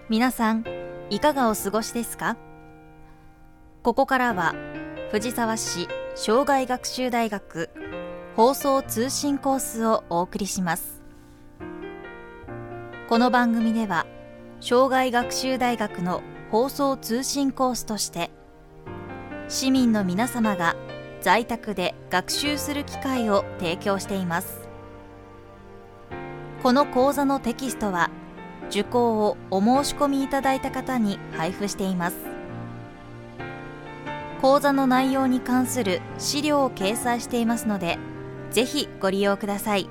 皆さん、いかがお過ごしですか？ここからは、藤沢市障害学習大学放送通信コースをお送りします。この番組では、障害学習大学の放送通信コースとして、市民の皆様が在宅で学習する機会を提供しています。この講座のテキストは、受講をお申し込みいただいた方に配布しています。講座の内容に関する資料を掲載していますので、ぜひご利用ください。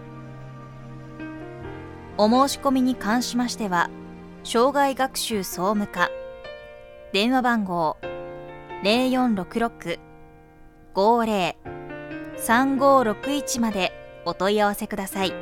お申し込みに関しましては、障害学習総務課、電話番号 0466-50-3561 までお問い合わせください。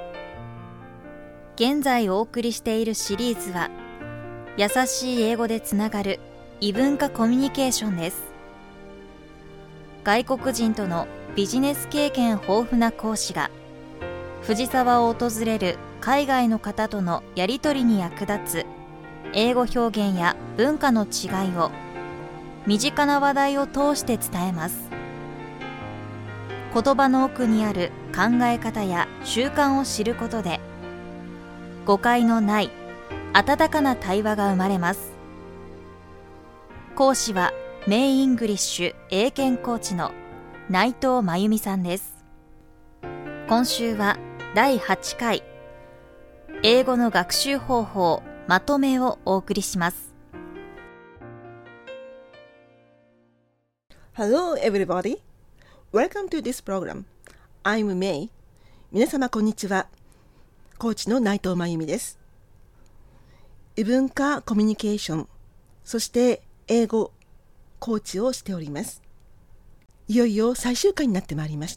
現在お送りしているシリーズは、優しい英語でつながる異文化コミュニケーションです。外国人とのビジネス経験豊富な講師が、藤沢を訪れる海外の方とのやり取りに役立つ英語表現や文化の違いを身近な話題を通して伝えます。言葉の奥にある考え方や習慣を知ることで、誤解のない温かな対話が生まれます。講師はメイイングリッシュ英検コーチの内藤真由美さんです。今週は第8回英語の学習方法まとめをお送りします。 Hello everybody. Welcome to this program. I'm May. 皆様こんにちは。コーチの内藤真由美です。異文化コミュニケーション、そして英語コーチをしております。いよいよ最終回になってまいりました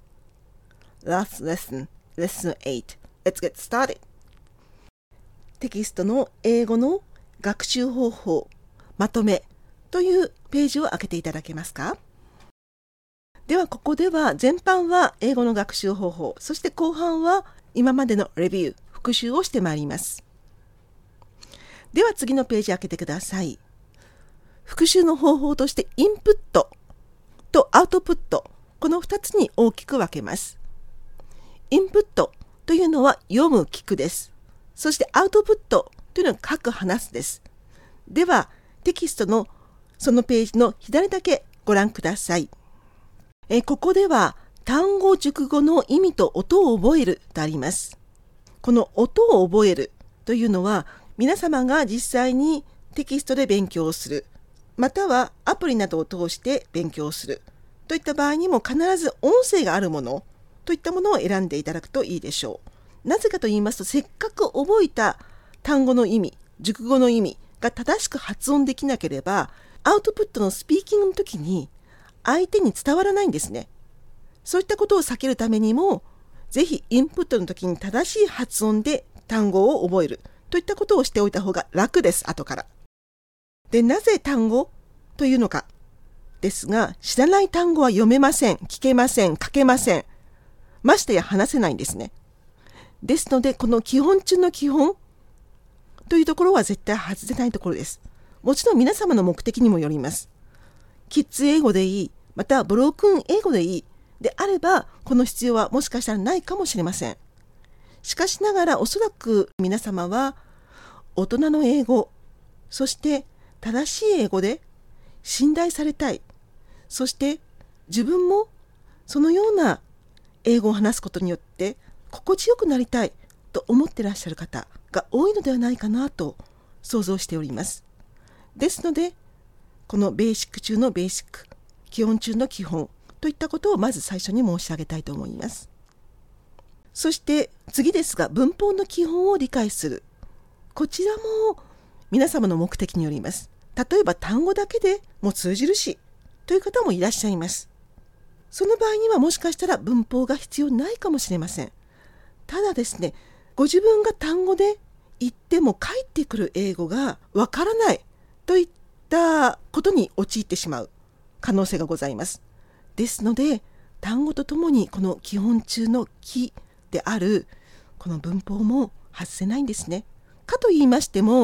。Last lesson, lesson 8. Let's get started. テキストの英語の学習方法まとめというページを開けていただけますか？ではここでは前半は英語の学習方法、そして後半は今までのレビュー、復習をしてまいります。では次のページ開けてください。復習の方法としてインプットとアウトプット、この2つに大きく分けます。インプットというのは読む、聞くです。そしてアウトプットというのは書く、話すです。ではテキストのそのページの左だけご覧ください。ここでは単語熟語の意味と音を覚えるとあります。この音を覚えるというのは、皆様が実際にテキストで勉強する、またはアプリなどを通して勉強するといった場合にも、必ず音声があるものといったものを選んでいただくといいでしょう。なぜかと言いますと、せっかく覚えた単語の意味、熟語の意味が正しく発音できなければ、アウトプットのスピーキングの時に相手に伝わらないんですね。そういったことを避けるためにも、ぜひインプットの時に正しい発音で単語を覚えるといったことをしておいた方が楽です、後から。で、なぜ単語というのかですが、知らない単語は読めません、聞けません、書けません。ましてや話せないんですね。ですので、この基本中の基本というところは絶対外せないところです。もちろん皆様の目的にもよります。キッズ英語でいい、またはブロークン英語でいいであれば、この必要はもしかしたらないかもしれません。しかしながら、おそらく皆様は大人の英語、そして正しい英語で信頼されたい、そして自分もそのような英語を話すことによって心地よくなりたいと思ってらっしゃる方が多いのではないかなと想像しております。ですので、このベーシック中のベーシック、基本中の基本といったことをまず最初に申し上げたいと思います。そして次ですが、文法の基本を理解する。こちらも皆様の目的によります。例えば単語だけでも通じるしという方もいらっしゃいます。その場合にはもしかしたら文法が必要ないかもしれません。ただですね、ご自分が単語で言っても返ってくる英語がわからないといったことに陥ってしまう可能性がございます。ですので、単語とともにこの基本中の基であるこの文法も外せないんですね。かと言いましても、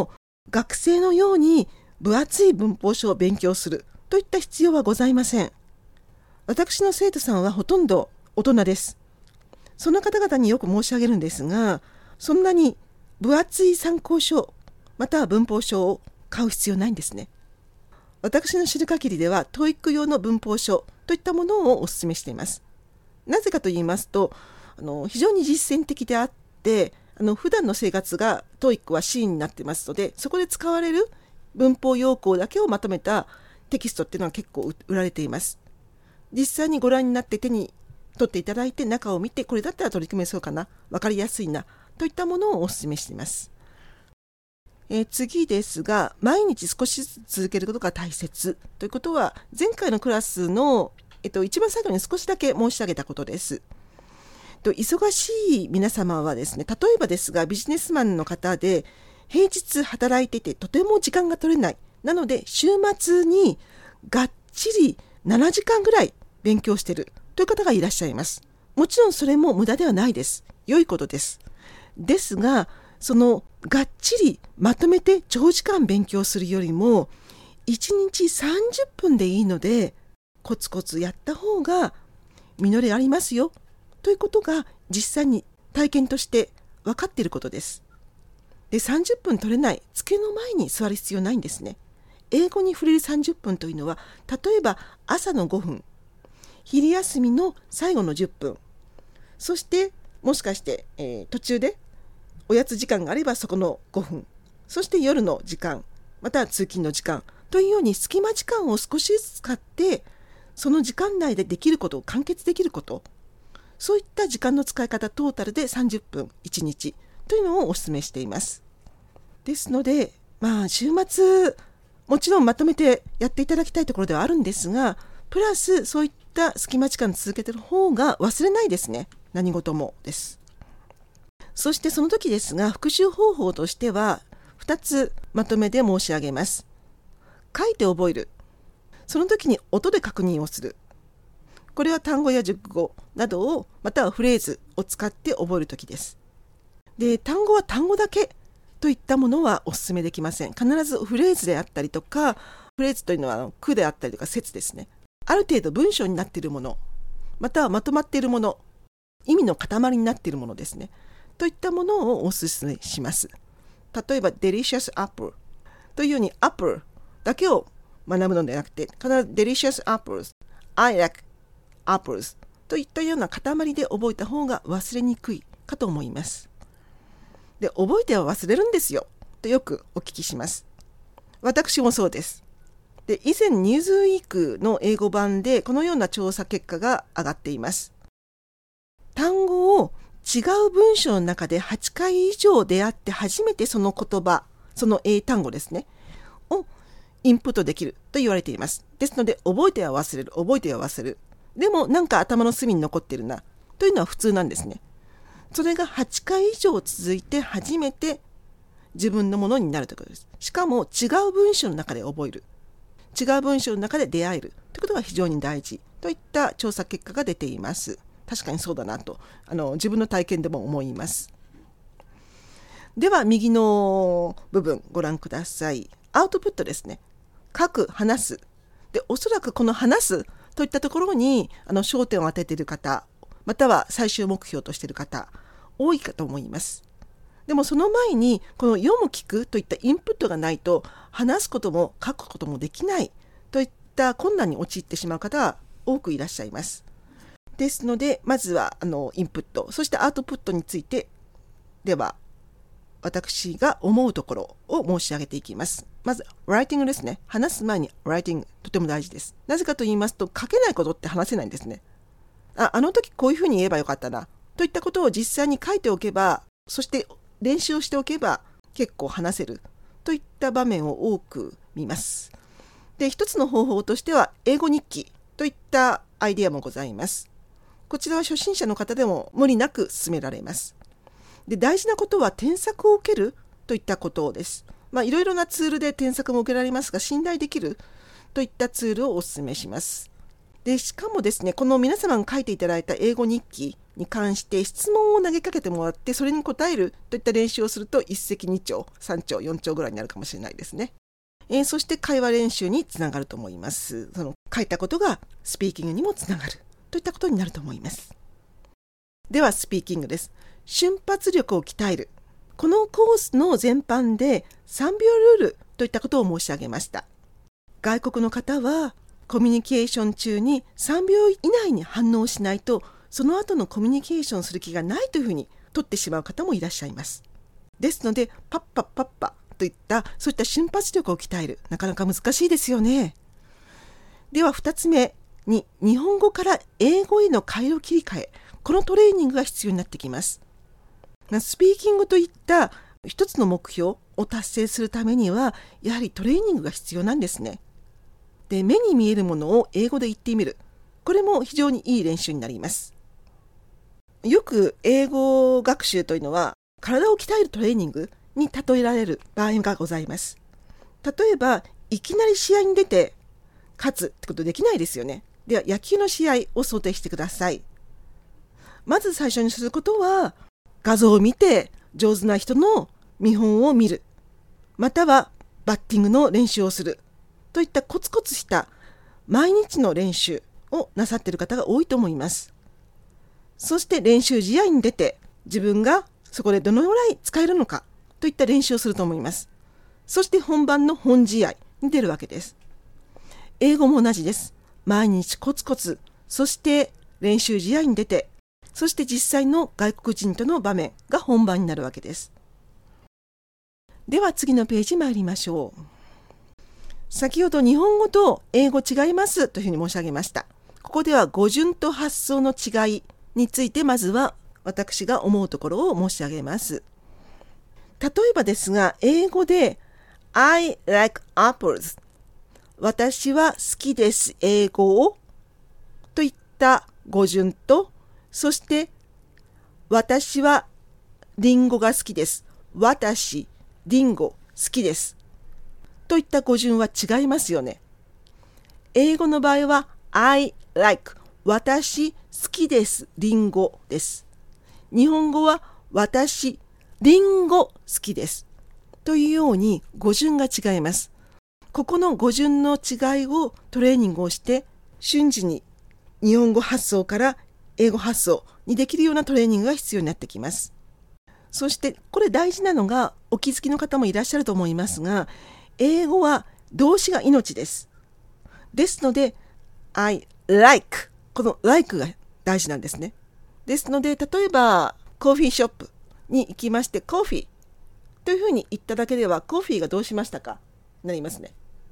学生のように分厚い文法書を勉強するといった必要はございません。私の生徒さんはほとんど大人です。その方々によく申し上げるんですが、そんなに分厚い参考書または文法書を買う必要ないんですね。私の知る限りでは TOEIC 用の文法書といったものをお勧めしています。なぜかと言いますと、非常に実践的であって、普段の生活が TOEIC は C になってますので、そこで使われる文法要項だけをまとめたテキストっていうのは結構売られています。実際にご覧になって手に取っていただいて中を見て、これだったら取り組めそうかな、分かりやすいなといったものをお勧めしています。次ですが、毎日少しずつ続けることが大切ということは、前回のクラスの、一番最後に少しだけ申し上げたことです。忙しい皆様はですね、例えばですがビジネスマンの方で平日働いててとても時間が取れない、なので週末にがっちり7時間ぐらい勉強しているという方がいらっしゃいます。もちろんそれも無駄ではないです。良いことです。ですが、そのがっちりまとめて長時間勉強するよりも1日30分でいいのでコツコツやった方が実りありますよということが実際に体験として分かっていることです。で、30分取れない、机の前に座る必要ないんですね。英語に触れる30分というのは、例えば朝の5分、昼休みの最後の10分、そしてもしかして、途中でおやつ時間があればそこの5分、そして夜の時間、または通勤の時間というように隙間時間を少しずつ使って、その時間内でできることを完結できること、そういった時間の使い方トータルで30分1日というのをお勧めしています。ですので、週末もちろんまとめてやっていただきたいところではあるんですが、プラスそういった隙間時間続けている方が忘れないですね。何事もです。そしてその時ですが、復習方法としては2つまとめで申し上げます。書いて覚える。その時に音で確認をする。これは単語や熟語などを、またはフレーズを使って覚える時です。で、単語は単語だけといったものはお勧めできません。必ずフレーズであったりとか、フレーズというのは句であったりとか説ですね。ある程度文章になっているもの、またはまとまっているもの、意味の塊になっているものですね。といったものをお勧めします。例えば delicious apple というように apple だけを学ぶのではなくて、必ず delicious apples I like apples といったような塊で覚えた方が忘れにくいかと思います。で、覚えては忘れるんですよとよくお聞きします。私もそうです。で、以前ニューズウィークの英語版でこのような調査結果が上がっています。単語を違う文章の中で8回以上出会って初めてその言葉、その英単語ですねをインプットできると言われています。ですので、覚えては忘れる、覚えては忘れる。でもなんか頭の隅に残っているなというのは普通なんですね。それが8回以上続いて初めて自分のものになるということです。しかも違う文章の中で覚える、違う文章の中で出会えるということが非常に大事といった調査結果が出ています。確かにそうだなと自分の体験でも思います。では右の部分ご覧ください。アウトプットですね。書く、話す。で、おそらくこの話すといったところに焦点を当てている方、または最終目標としている方多いかと思います。でもその前にこの読む、聞くといったインプットがないと話すことも書くこともできないといった困難に陥ってしまう方は多くいらっしゃいます。ですので、まずはインプット、そしてアウトプットについてでは私が思うところを申し上げていきます。まずライティングですね。話す前にライティングとても大事です。なぜかと言いますと、書けないことって話せないんですね。あの時こういうふうに言えばよかったなといったことを実際に書いておけば、そして練習をしておけば結構話せるといった場面を多く見ます。で、一つの方法としては英語日記といったアイデアもございます。こちらは初心者の方でも無理なく進められます。で、大事なことは添削を受けるといったことです。いろいろなツールで添削も受けられますが、信頼できるといったツールをお勧めします。で、しかもですね、この皆様が書いていただいた英語日記に関して質問を投げかけてもらって、それに答えるといった練習をすると一石二鳥、三鳥、四鳥ぐらいになるかもしれないですね。そして会話練習につながると思います。その書いたことがスピーキングにもつながるといったことになると思います。ではスピーキングです。瞬発力を鍛える。このコースの全般で3秒ルールといったことを申し上げました。外国の方はコミュニケーション中に3秒以内に反応しないと、その後のコミュニケーションする気がないというふうに取ってしまう方もいらっしゃいます。ですのでパッパッパッパといったそういった瞬発力を鍛える、なかなか難しいですよね。では2つ目に、日本語から英語への回路切り替え、このトレーニングが必要になってきます。スピーキングといった一つの目標を達成するためには、やはりトレーニングが必要なんですね。で、目に見えるものを英語で言ってみる、これも非常にいい練習になります。よく英語学習というのは体を鍛えるトレーニングに例えられる場合がございます。例えばいきなり試合に出て勝つってことできないですよね。では野球の試合を想定してください。まず最初にすることは、画像を見て上手な人の見本を見る、またはバッティングの練習をするといったコツコツした毎日の練習をなさっている方が多いと思います。そして練習試合に出て自分がそこでどのぐらい使えるのかといった練習をすると思います。そして本番の本試合に出るわけです。英語も同じです。毎日コツコツ、そして練習試合に出て、そして実際の外国人との場面が本番になるわけです。では次のページ参りましょう。先ほど日本語と英語違いますというふうに申し上げました。ここでは語順と発想の違いについて、まずは私が思うところを申し上げます。例えばですが、英語で I like apples、 私は好きです英語をといった語順と、そして私はリンゴが好きです、私リンゴ好きですといった語順は違いますよね。英語の場合は I like、 私好きですリンゴです。日本語は私リンゴ好きですというように語順が違います。ここの語順の違いをトレーニングをして、瞬時に日本語発想から英語発想にできるようなトレーニングが必要になってきます。そしてこれ大事なのが、お気づきの方もいらっしゃると思いますが、英語は動詞が命です。ですので I like、 この like が大事なんですね。ですので例えばコーヒーショップに行きまして、コーヒーというふうに言っただけではコーヒーがどうしましたかなりますね。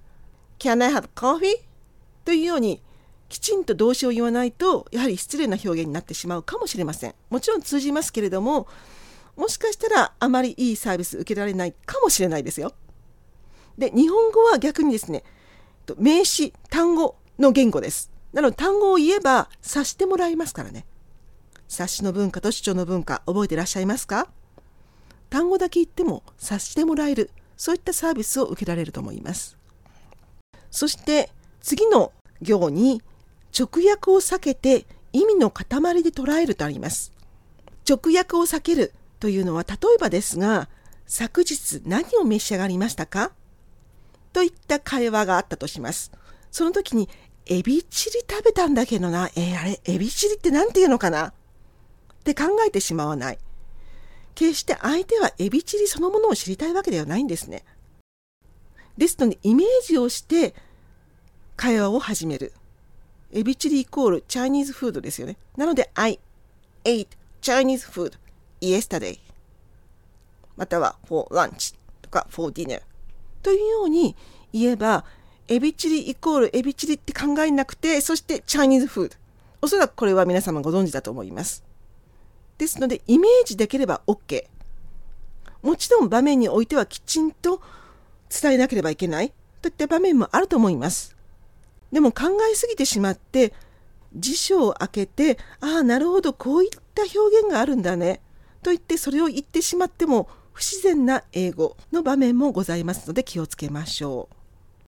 Can I have coffee? というようにきちんと動詞を言わないと、やはり失礼な表現になってしまうかもしれません。もちろん通じますけれども、もしかしたらあまりいいサービス受けられないかもしれないですよ。で、日本語は逆にですね、名詞単語の言語です。なので単語を言えば察してもらいますからね。察しの文化と主張の文化、覚えていらっしゃいますか？単語だけ言っても察してもらえる、そういったサービスを受けられると思います。そして次の行に直訳を避けて意味の塊で捉えるとあります。直訳を避けるというのは、例えばですが、昨日何を召し上がりましたかといった会話があったとします。その時にエビチリ食べたんだけどな、あれエビチリってなんていうのかなって考えてしまわない。決して相手はエビチリそのものを知りたいわけではないんですね。ですのでイメージをして会話を始める。エビチリイコールチャイニーズフードですよね。なので I ate Chinese food yesterday、 または for lunch とか for dinner というように言えば、エビチリイコールエビチリって考えなくて、そしてチャイニーズフード、おそらくこれは皆様ご存知だと思います。ですのでイメージできれば OK。 もちろん場面においてはきちんと伝えなければいけないといった場面もあると思います。でも考えすぎてしまって辞書を開けて、なるほどこういった表現があるんだねと言ってそれを言ってしまっても不自然な英語の場面もございますので気をつけましょう。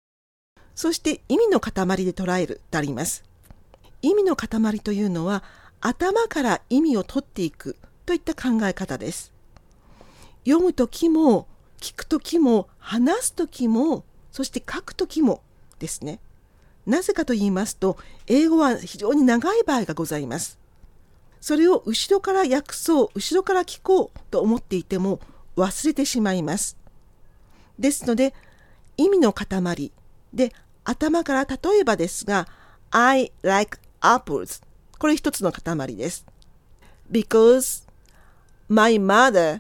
そして意味の塊で捉えるとあります。意味の塊というのは頭から意味を取っていくといった考え方です。読むときも、聞くときも、話すときも、そして書くときもですね。なぜかと言いますと、英語は非常に長い場合がございます。それを後ろから訳そう、後ろから聞こうと思っていても忘れてしまいます。ですので、意味の塊で、頭から例えばですが、I like apples。これ一つの塊です。Because my mother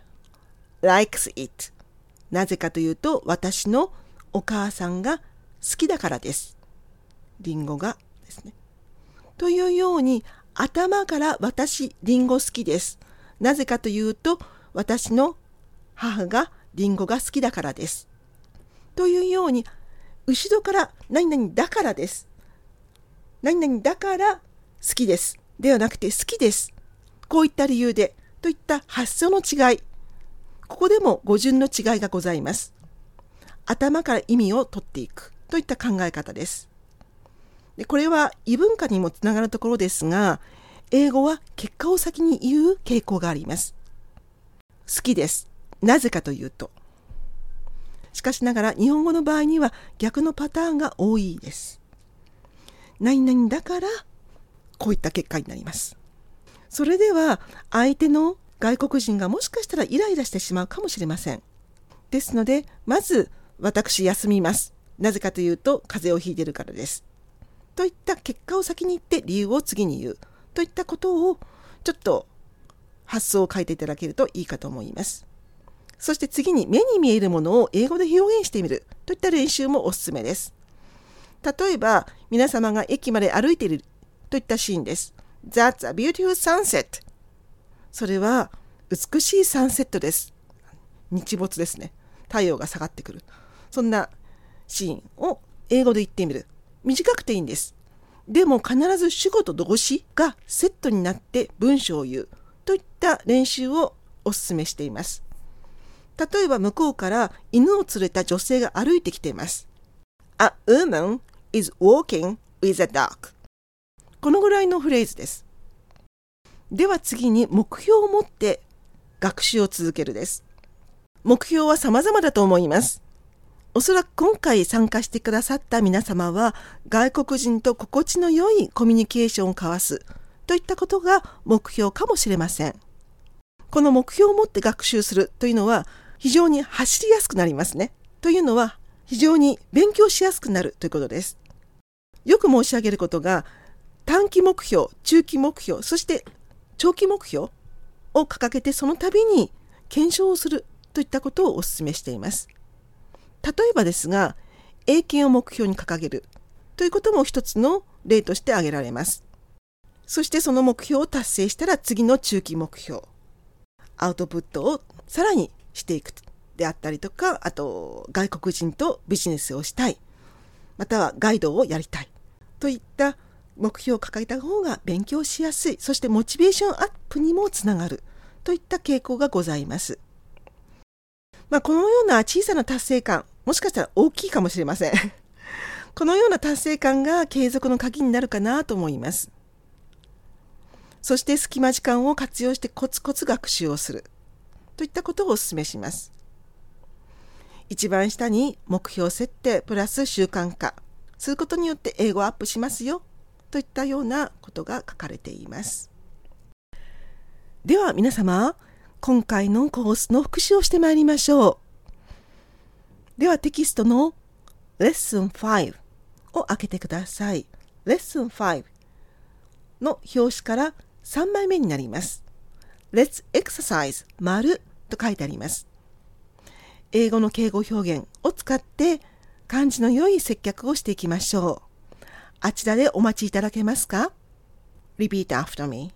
likes it。なぜかというと、私のお母さんが好きだからです。リンゴがですね。というように、頭から私、リンゴ好きです。なぜかというと、私の母がリンゴが好きだからです。というように、後ろから何々だからです。何々だから好きです。ではなくて好きです。こういった理由でといった発想の違い。ここでも語順の違いがございます。頭から意味を取っていくといった考え方です。でこれは異文化にもつながるところですが、英語は結果を先に言う傾向があります。好きです。なぜかというと。しかしながら日本語の場合には逆のパターンが多いです。何々だからこういった結果になります。それでは相手の外国人がもしかしたらイライラしてしまうかもしれません。ですので、まず私休みます。なぜかというと風邪をひいているからです。といった結果を先に言って理由を次に言うといったことをちょっと発想を変えていただけるといいかと思います。そして次に目に見えるものを英語で表現してみるといった練習もおすすめです。例えば皆様が駅まで歩いているといったシーンです。That's a beautiful sunset。 それは美しいサンセットです。日没ですね。太陽が下がってくる。そんなシーンを英語で言ってみる。短くていいんです。でも必ず主語と動詞がセットになって文章を言うといった練習をお勧めしています。例えば向こうから犬を連れた女性が歩いてきています。A woman is walking with a dog。 このぐらいのフレーズです。では次に目標を持って学習を続けるです。目標は様々だと思います。おそらく今回参加してくださった皆様は外国人と心地の良いコミュニケーションを交わすといったことが目標かもしれません。この目標を持って学習するというのは非常に走りやすくなりますね。というのは非常に勉強しやすくなるということです。よく申し上げることが、短期目標、中期目標、そして長期目標を掲げてその度に検証をするといったことをお勧めしています。例えばですが、英検を目標に掲げるということも一つの例として挙げられます。そしてその目標を達成したら次の中期目標、アウトプットをさらにしていくであったりとか、あと外国人とビジネスをしたい、またはガイドをやりたいといった目標を掲げた方が勉強しやすい、そしてモチベーションアップにもつながるといった傾向がございます。このような小さな達成感、もしかしたら大きいかもしれません。このような達成感が継続の鍵になるかなと思います。そして隙間時間を活用してコツコツ学習をするといったことをお勧めします。一番下に目標設定プラス習慣化することによって英語アップしますよといったようなことが書かれています。では皆様、今回のコースの復習をしてまいりましょう。ではテキストのレッスン5を開けてください。レッスン5の表紙から3枚目になります。Let's exercise 丸と書いてあります。英語の敬語表現を使って感じの良い接客をしていきましょう。あちらでお待ちいただけますか？ Repeat after me.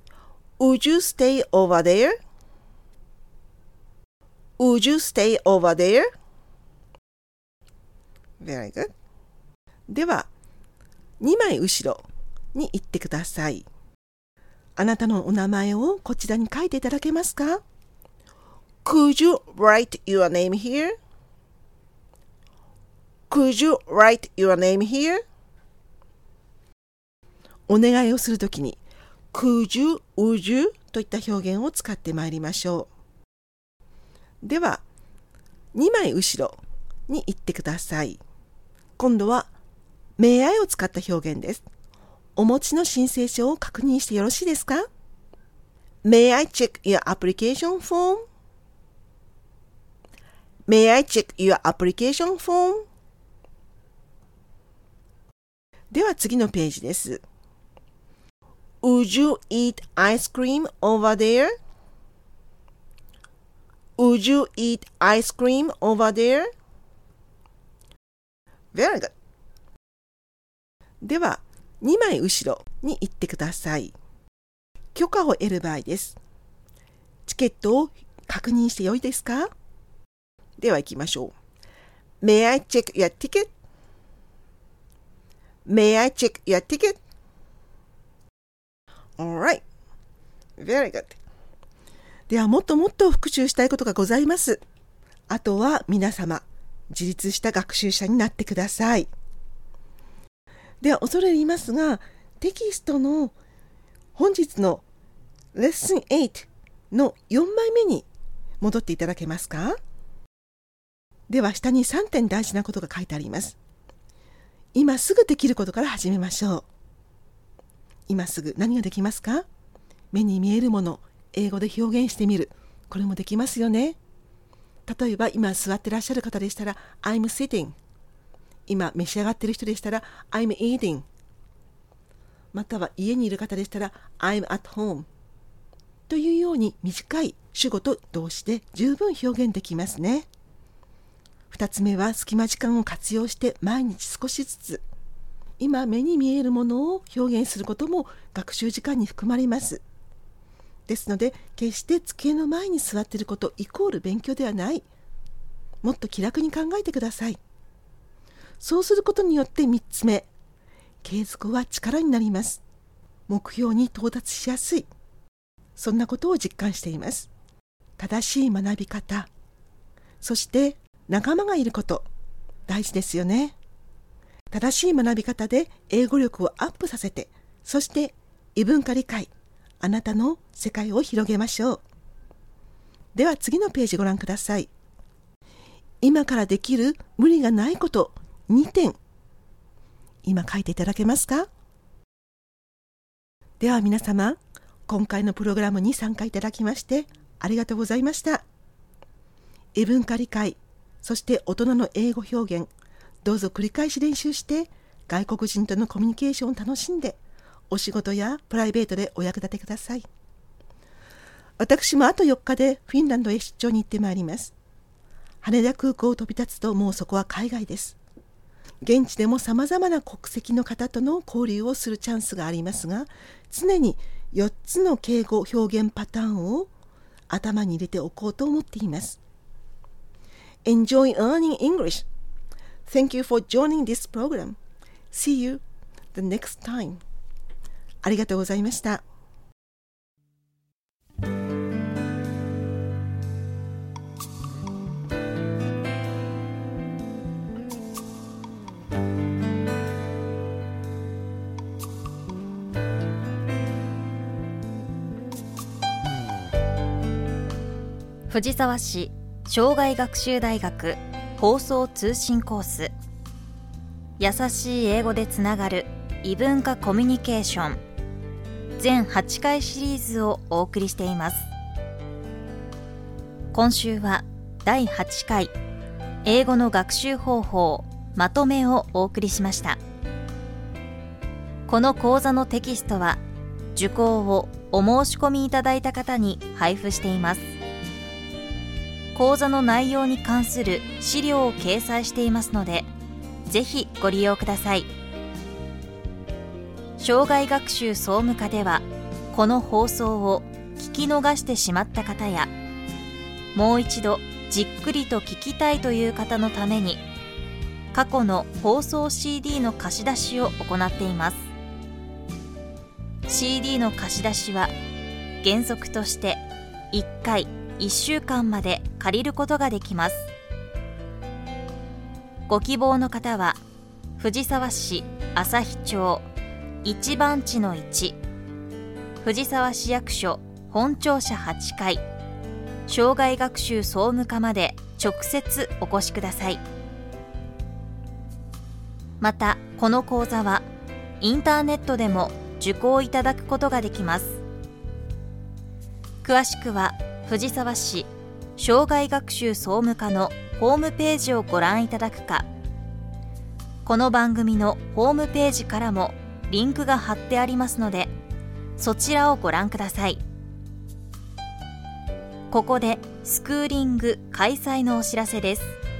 Would you stay over there? Would you stay over there? Very good. では、2枚後ろに行ってください。あなたのお名前をこちらに書いていただけますか？ Could you write your name here? Could you write your name here? お願いをするときに could you, would you といった表現を使ってまいりましょう。では、2枚後ろに行ってください。今度は、may I を使った表現です。お持ちの申請書を確認してよろしいですか？ May I check your application form? May I check your application form? では次のページです。Would you eat ice cream over there? Would you eat ice cream over there? Very good. では、2枚後ろに行ってください。許可を得る場合です。チケットを確認してよいですか？では行きましょう。May I check your ticket? May I check your ticket? Alright. Very good. ではもっともっと復習したいことがございます。あとは皆様、自立した学習者になってください。では恐れ入りますが、テキストの本日のレッスン8の4枚目に戻っていただけますか？では下に3点大事なことが書いてあります。今すぐできることから始めましょう。今すぐ何ができますか？目に見えるもの、英語で表現してみる。これもできますよね。例えば今座ってらっしゃる方でしたら I'm sitting。今召し上がっている人でしたら I'm eating。または家にいる方でしたら I'm at home。というように短い主語と動詞で十分表現できますね。2つ目は隙間時間を活用して毎日少しずつ今目に見えるものを表現することも学習時間に含まれます。ですので決して机の前に座っていることイコール勉強ではない。もっと気楽に考えてください。そうすることによって3つ目、継続は力になります。目標に到達しやすい。そんなことを実感しています。正しい学び方、そして仲間がいること、大事ですよね。正しい学び方で英語力をアップさせて、そして異文化理解、あなたの世界を広げましょう。では次のページご覧ください。今からできる無理がないこと2点。今書いていただけますか？では皆様、今回のプログラムに参加いただきましてありがとうございました。異文化理解、そして大人の英語表現、どうぞ繰り返し練習して外国人とのコミュニケーションを楽しんでお仕事やプライベートでお役立てください。私もあと4日でフィンランドへ出張に行ってまいります。羽田空港を飛び立つともうそこは海外です。現地でもさまざまな国籍の方との交流をするチャンスがありますが、常に4つの敬語表現パターンを頭に入れておこうと思っています。Enjoy learning English. Thank you for joining this program. See you the next time. ありがとうございました。 藤沢市障害学習大学放送通信コース、優しい英語でつながる異文化コミュニケーション、全8回シリーズをお送りしています。今週は第8回英語の学習方法まとめをお送りしました。この講座のテキストは受講をお申し込みいただいた方に配布しています。講座の内容に関する資料を掲載していますので、ぜひご利用ください。障害学習総務課では、この放送を聞き逃してしまった方や、もう一度じっくりと聞きたいという方のために、過去の放送 CD の貸し出しを行っています。CD の貸し出しは、原則として1回1週間まで借りることができます。ご希望の方は、藤沢市朝日町1番地の1、 藤沢市役所本庁舎8階障害学習総務課まで直接お越しください。またこの講座はインターネットでも受講いただくことができます。詳しくは藤沢市障害学習総務課のホームページをご覧いただくか、この番組のホームページからもリンクが貼ってありますので、そちらをご覧ください。ここでスクーリング開催のお知らせです。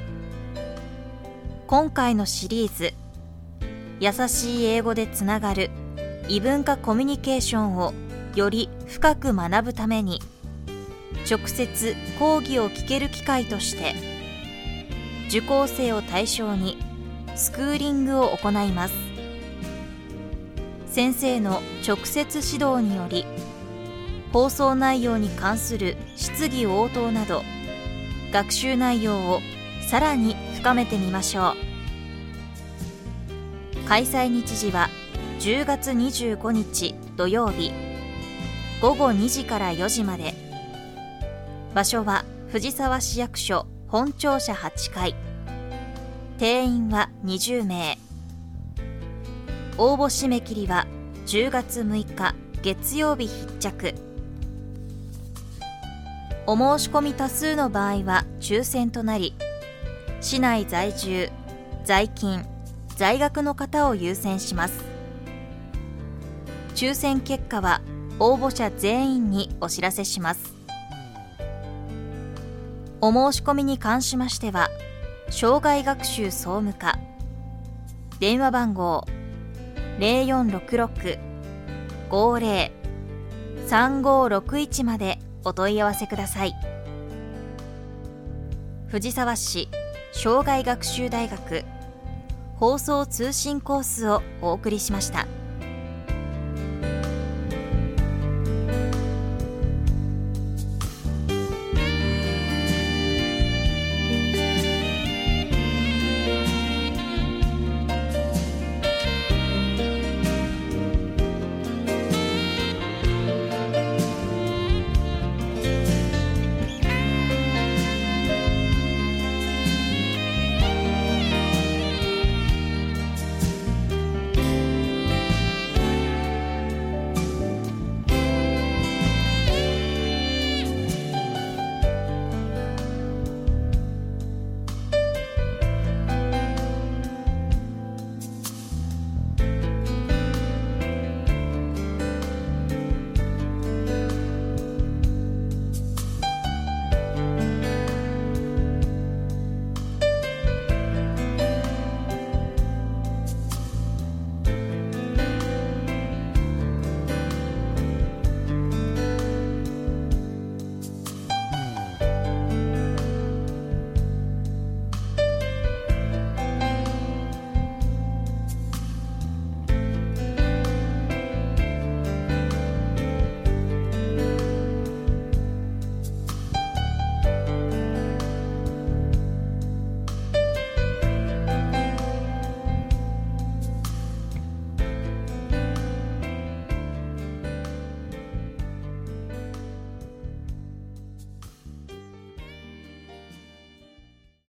今回のシリーズ、優しい英語でつながる異文化コミュニケーションをより深く学ぶために、直接講義を聞ける機会として、受講生を対象にスクーリングを行います。先生の直接指導により、放送内容に関する質疑応答など、学習内容をさらに深めてみましょう。開催日時は10月25日土曜日午後2時から4時まで。場所は藤沢市役所本庁舎8階。定員は20名。応募締め切りは10月6日月曜日必着。お申し込み多数の場合は抽選となり、市内在住、在勤、在学の方を優先します。抽選結果は応募者全員にお知らせします。お申し込みに関しましては、障害学習総務課、電話番号 0466-50-3561 までお問い合わせください。藤沢市障害学習大学放送通信コースをお送りしました。